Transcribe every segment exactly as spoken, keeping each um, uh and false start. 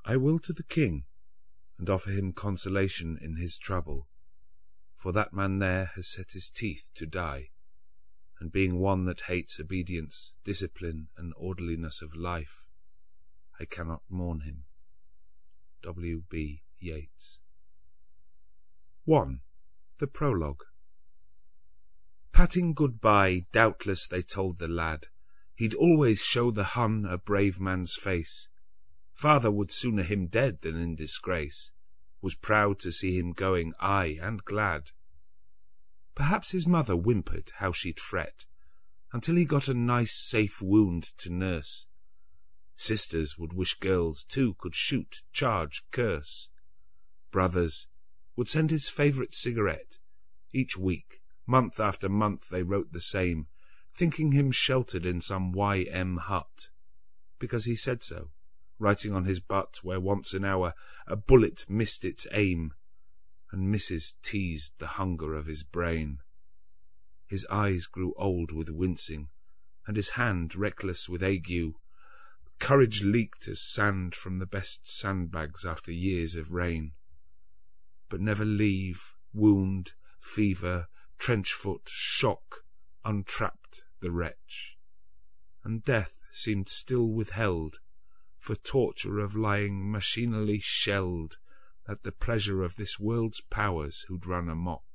I will to the king, and offer him consolation in his trouble, for that man there has set his teeth to die, and being one that hates obedience, discipline, and orderliness of life, I cannot mourn him. W. B. Yeats. one. The Prologue. Patting good-bye, doubtless they told the lad, he'd always show the Hun a brave man's face. Father would sooner him dead than in disgrace, was proud to see him going, aye, and glad. Perhaps his mother whimpered how she'd fret, until he got a nice safe wound to nurse. Sisters would wish girls too could shoot, charge, curse. Brothers would send his favourite cigarette. Each week, month after month, they wrote the same, thinking him sheltered in some Y M hut, because he said so, writing on his butt where once an hour a bullet missed its aim, and Missus teased the hunger of his brain. His eyes grew old with wincing, and his hand reckless with ague. Courage leaked as sand from the best sandbags after years of rain. But never leave, wound, fever, trench-foot, shock, untrapped the wretch, and death seemed still withheld, for torture of lying machinally shelled at the pleasure of this world's powers who'd run amok.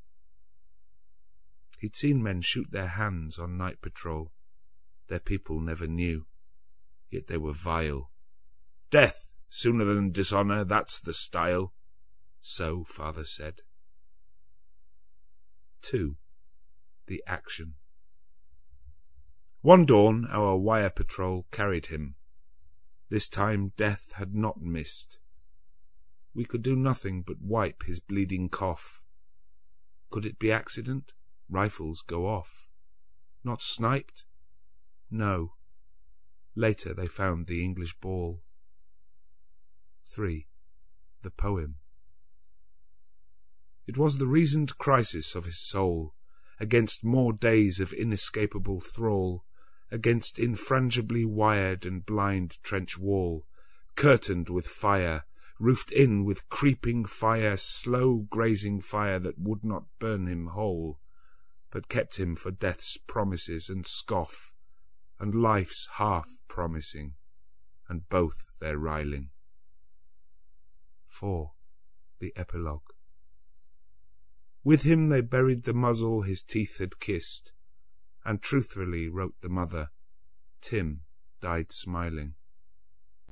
He'd seen men shoot their hands on night patrol. Their people never knew, yet they were vile. Death sooner than dishonour, that's the style. So father said. two. The Action. One dawn our wire patrol carried him. This time death had not missed. We could do nothing but wipe his bleeding cough. Could it be accident? Rifles go off. Not sniped? No. Later they found the English ball. three. The Poem. It was the reasoned crisis of his soul, against more days of inescapable thrall, against infrangibly wired and blind trench wall, curtained with fire, roofed in with creeping fire, slow grazing fire that would not burn him whole, but kept him for death's promises and scoff, and life's half promising, and both their riling. four. The Epilogue. With him they buried the muzzle his teeth had kissed, and truthfully wrote the mother, Tim died smiling.